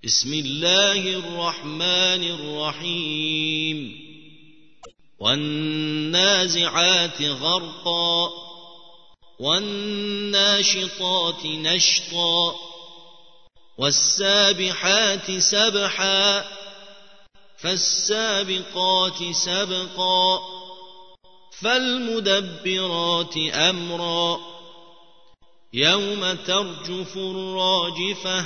بسم الله الرحمن الرحيم والنازعات غرقا والناشطات نشطا والسابحات سبحا فالسابقات سبقا فالمدبرات أمرا يوم ترجف الراجفة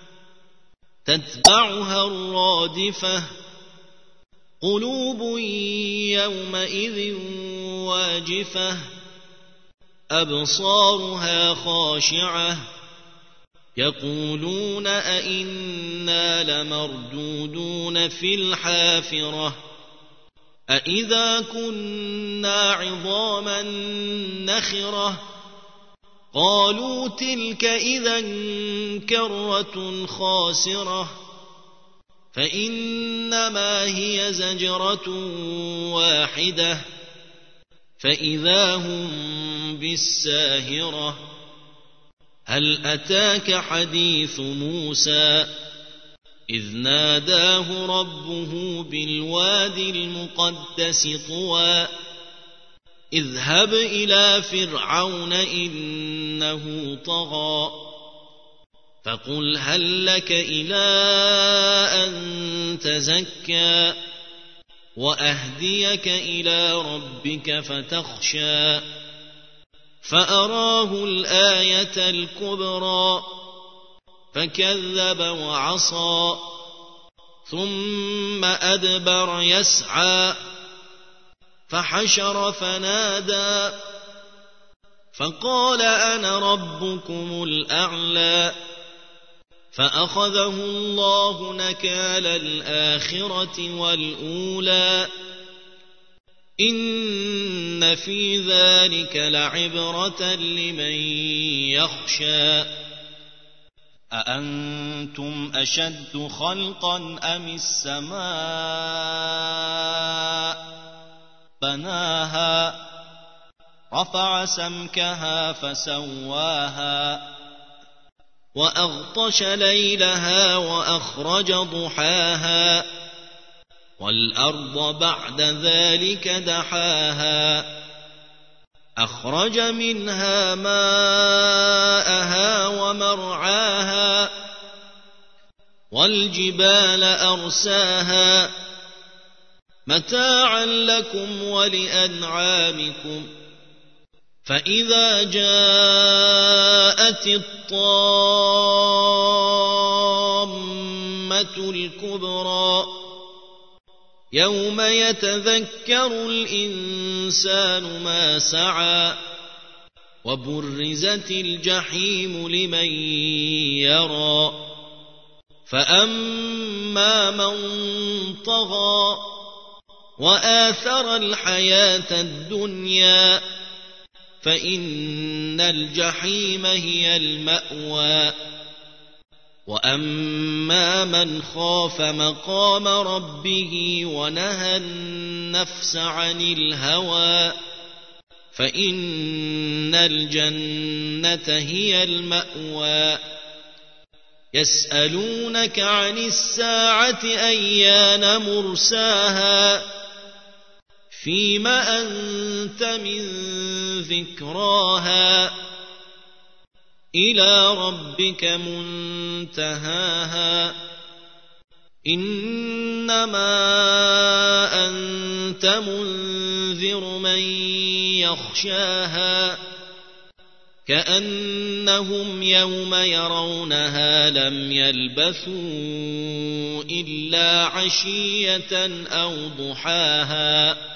تتبعها الرادفة قلوب يومئذ واجفة أبصارها خاشعة يقولون أئنا لمردودون في الحافرة أئذا كنا عظاما نخرة قالوا تلك إذا كرة خاسرة فإنما هي زجرة واحدة فإذا هم بالساهرة هل أتاك حديث موسى إذ ناداه ربه بالوادي المقدس طوى اذهب إلى فرعون إنه طغى فقل هل لك إلى أن تزكى وأهديك إلى ربك فتخشى فأراه الآية الكبرى فكذب وعصى ثم أدبر يسعى فحشر فنادى فقال أنا ربكم الأعلى فأخذه الله نكال الآخرة والأولى إن في ذلك لعبرة لمن يخشى أأنتم أشد خلقا أم السماء بناها رفع سمكها فسواها وأغطش ليلها وأخرج ضحاها والأرض بعد ذلك دحاها أخرج منها ماءها ومرعاها والجبال أرساها متاعا لكم ولأنعامكم فإذا جاءت الطامة الكبرى يوم يتذكر الإنسان ما سعى وبرزت الجحيم لمن يرى فأما من طغى وآثر الحياة الدنيا فإن الجحيم هي المأوى وأما من خاف مقام ربه ونهى النفس عن الهوى فإن الجنة هي المأوى يسألونك عن الساعة أيان مرساها فيم أنت من ذكراها إلى ربك منتهاها إنما أنت منذر من يخشاها كأنهم يوم يرونها لم يلبثوا إلا عشية أو ضحاها